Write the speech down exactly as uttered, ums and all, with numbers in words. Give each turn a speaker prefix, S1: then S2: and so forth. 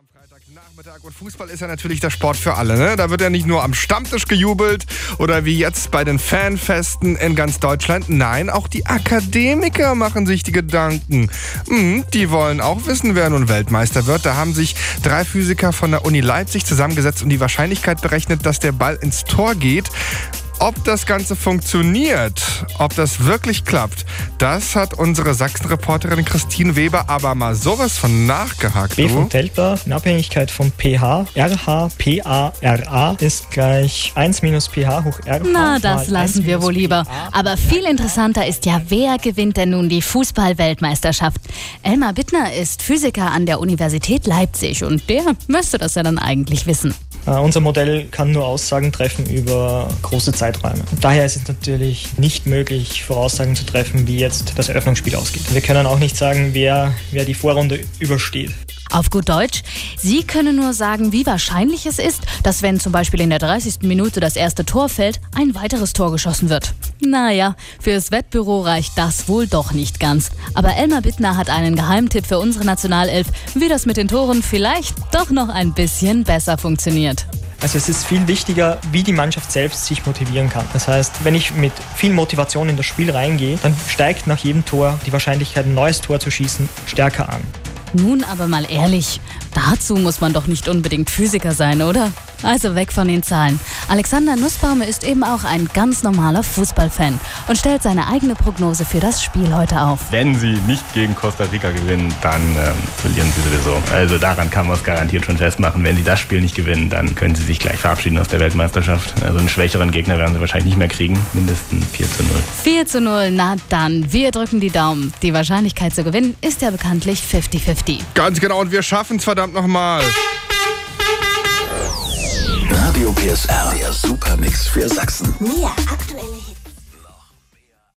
S1: Freitagnachmittag und Fußball ist ja natürlich der Sport für alle, ne? Da wird ja nicht nur am Stammtisch gejubelt oder wie jetzt bei den Fanfesten in ganz Deutschland. Nein, auch die Akademiker machen sich die Gedanken. Hm, die wollen auch wissen, wer nun Weltmeister wird. Da haben sich drei Physiker von der Uni Leipzig zusammengesetzt und die Wahrscheinlichkeit berechnet, dass der Ball ins Tor geht. Ob das Ganze funktioniert, ob das wirklich klappt, das hat unsere Sachsen-Reporterin Christine Weber aber mal sowas von nachgehakt.
S2: B von Delta in Abhängigkeit von pH. R H P A R A ist gleich eins minus pH hoch R H.
S3: Na, das lassen wir wohl lieber. Aber viel interessanter ist ja, wer gewinnt denn nun die Fußball-Weltmeisterschaft? Elmar Bittner ist Physiker an der Universität Leipzig und der müsste das ja dann eigentlich wissen.
S2: Uh, unser Modell kann nur Aussagen treffen über große Zeiträume. Daher ist es natürlich nicht möglich, Voraussagen zu treffen, wie jetzt das Eröffnungsspiel ausgeht. Wir können auch nicht sagen, wer, wer die Vorrunde übersteht.
S3: Auf gut Deutsch, Sie können nur sagen, wie wahrscheinlich es ist, dass wenn zum Beispiel in der dreißigsten Minute das erste Tor fällt, ein weiteres Tor geschossen wird. Naja, fürs Wettbüro reicht das wohl doch nicht ganz. Aber Elmar Bittner hat einen Geheimtipp für unsere Nationalelf, wie das mit den Toren vielleicht doch noch ein bisschen besser funktioniert.
S2: Also es ist viel wichtiger, wie die Mannschaft selbst sich motivieren kann. Das heißt, wenn ich mit viel Motivation in das Spiel reingehe, dann steigt nach jedem Tor die Wahrscheinlichkeit, ein neues Tor zu schießen, stärker an.
S3: Nun aber mal ehrlich, dazu muss man doch nicht unbedingt Physiker sein, oder? Also weg von den Zahlen. Alexander Nussbaume ist eben auch ein ganz normaler Fußballfan und stellt seine eigene Prognose für das Spiel heute auf.
S4: Wenn sie nicht gegen Costa Rica gewinnen, dann ähm, verlieren sie sowieso. Also daran kann man es garantiert schon festmachen. Wenn sie das Spiel nicht gewinnen, dann können sie sich gleich verabschieden aus der Weltmeisterschaft. Also einen schwächeren Gegner werden sie wahrscheinlich nicht mehr kriegen. Mindestens vier zu null.
S3: vier zu null, na dann, wir drücken die Daumen. Die Wahrscheinlichkeit zu gewinnen ist ja bekanntlich fünfzig fünfzig.
S1: Ganz genau, und wir schaffen es verdammt nochmal.
S5: Radio P S R, der Supermix für Sachsen.
S6: Mehr aktuelle Hits.